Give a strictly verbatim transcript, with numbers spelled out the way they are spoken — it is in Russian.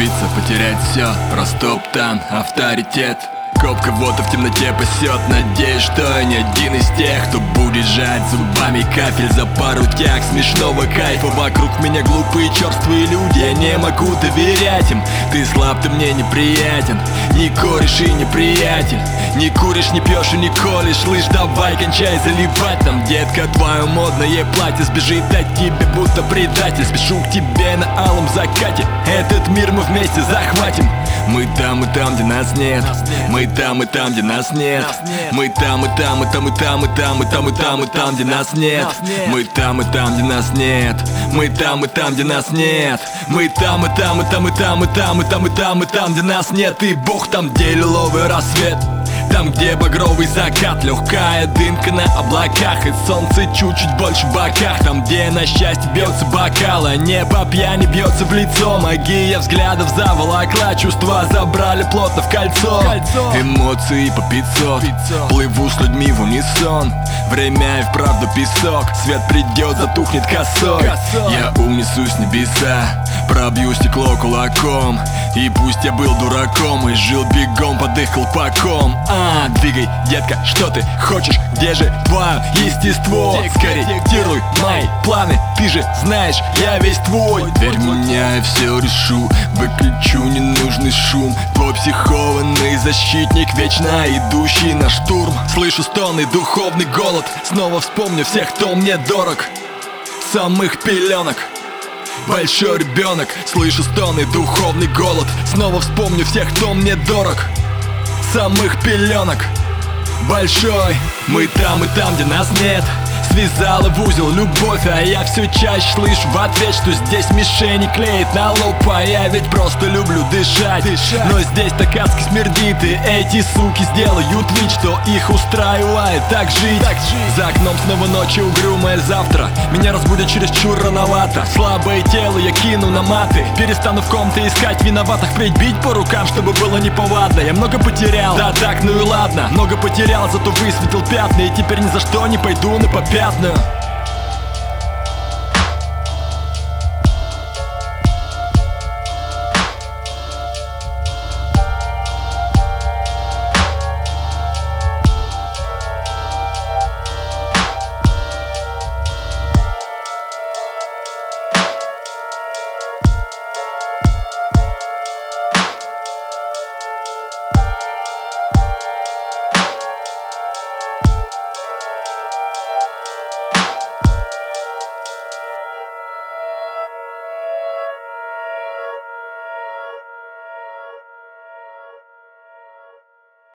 Ошибиться, потерять все, растоптан авторитет. Коп кого-то в темноте пасет, надеюсь, что я не один из тех, кто будет жать зубами кафель за пару тяг смешного кайфа. Вокруг меня глупые черствые люди, я не могу доверять им. Ты слаб, ты мне неприятен, не кореш и не приятель. Не куришь, не пьешь и не колешь, лишь давай кончай заливать нам. Детка, твое модное платье сбежит от тебя, будто предатель. Спешу к тебе на алом закате, этот мир мы вместе захватим. Мы там и там, где нас нет, мы там и там, где нас нет. Мы там и там, и там, и там, и там, и там, и там, и там, где нас нет. Мы там и там, где нас нет. Мы там и там, где нас нет. Мы там и там, и там, и там, и там, и там, и там, и там, где нас нет. И Бог там, где лиловый рассвет, там, где багровый закат, легкая дымка на облаках, и солнце чуть-чуть больше в боках. Там, где на счастье бьется бокал, а небо пьяни бьется в лицо. Магия взглядов заволокла, чувства забрали плотно в кольцо. Эмоции по пятьсот, плыву с людьми в унисон. Время и вправду песок, свет придет, затухнет косой. Я унесусь в небеса, пробью стекло кулаком. И пусть я был дураком и жил бегом под их колпаком. А, двигай, детка, что ты хочешь? Где же твое естество? Скорректируй мои планы, ты же знаешь, я весь твой. Верь в меня, я все решу, выключу ненужный шум. Твой психованный защитник, вечно идущий на штурм. Слышу стоны, духовный голод, снова вспомню всех, кто мне дорог. Самых пеленок, большой ребенок, слышу стоны, духовный голод, снова вспомню всех, кто мне дорог. Самых пеленок, большой. Мы там и там, где нас нет, связала в узел любовь, а я все чаще слышу в ответ, что здесь мишени клеит на лоб. А я ведь просто люблю дышать, дышать. Но здесь так адски смердит, и эти суки сделают вид, что их устраивает так жить. так жить За окном снова ночи, угрюмое завтра меня разбудит чересчур рановато. Слабое тело я кину на маты, перестану в ком-то искать виноватых, впредь бить по рукам, чтобы было неповадно. Я много потерял, да так, ну и ладно. Много потерял, зато высветил пятна, и теперь ни за что не пойду на попятную.